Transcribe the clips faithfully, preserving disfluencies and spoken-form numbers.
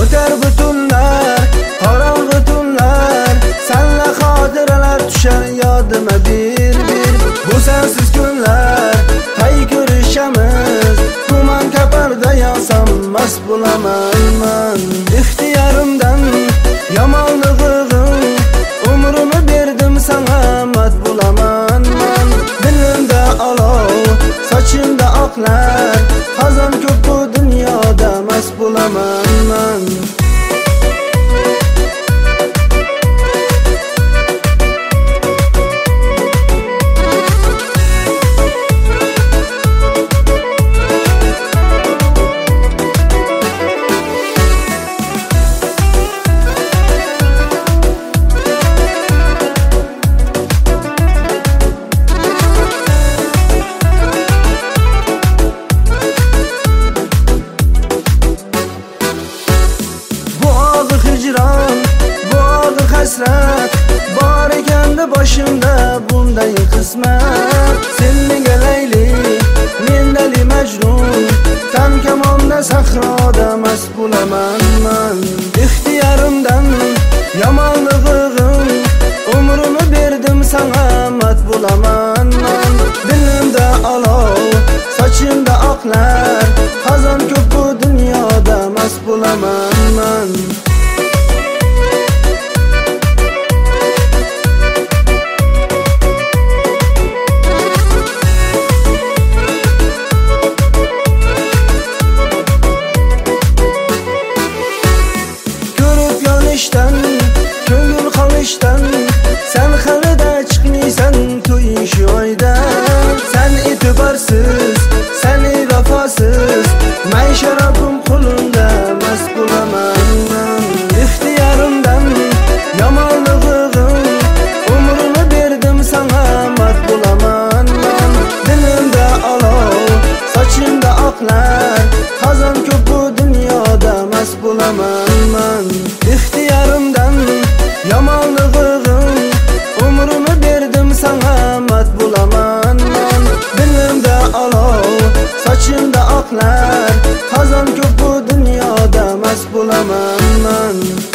o'tar butunlar, qorong'i tunlar, senla xotiralar tushar yodima bir bir. Bu sensiz kunlar, qay ko'rishamiz, tuman kaparda yonsam mast bo'laman man. İxtiyorimdan yomonlig'im, umrimni berdim sana mat bo'laman man. Dilimda olov, sochimda oqlar, xazon ko'p bu dunyoda mast bo'laman man. Hasrat bor ekanda boshimda bunday qismat. Sen menga Layli, men Dali Majnun, tan kamonda sahroda mast bo'laman man. İxtiyorimdan yomonlig'im, umrimni berdim sana mat bo'laman man. Dilimda olov, sochimda oqlar, xazon ko'p bu dunyoda mast bo'laman man. Ko'ngil qolishdan, sen xalida chiqmaysan to'ying shu oyda. Sen e'tiborsiz, sen vafosiz, may sharobim qo'limda mast bo'laman man. İxtiyorimdan yomonlig'im, umrimni berdim sana mat bo'laman man. Dilimda olov, sochimda oqlar, xazon ko'p bu dunyoda mast bo'laman man. İxtiyorimdan yomonlig'im, umrimni berdim sana mat bo'laman man. Dilimda olov, sochimda oqlar, xazon ko'p bu dunyoda mast bo'laman man.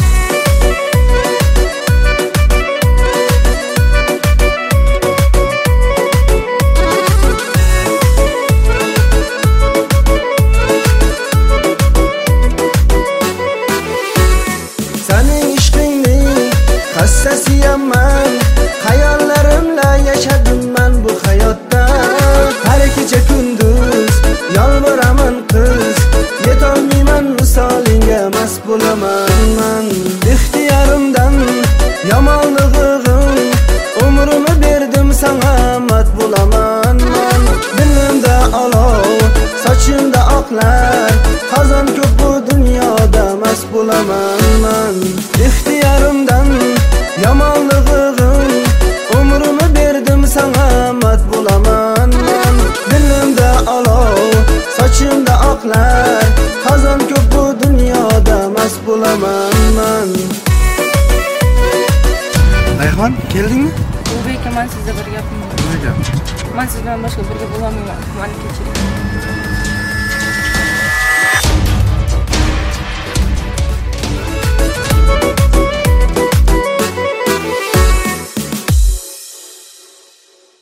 Hassasiyaman, hayollarimla yashadim man bu hayotda. Har kecha kunduz yolvoraman qiz, yetolmayman misolingga mast bo'laman man. İxtiyorimdan yomonlig'im, umrimni berdim sana mat bo'laman man. Dilimda olov, sochimda oqlar, xazon ko'p bu dunyoda mast bo'laman man. İxtiyorimdan yomonlig'im, umrimni berdim sana mat bo'laman man. Dilimda olov, sochimda oqlar, xazon ko'p bu dunyoda mast bo'laman man. Ayxon, keldingmi? O'zbek, men sizga bir gapim bor. Nima gap? Men siz bilan boshqa birga bo'lolmayman. Meni kechiring.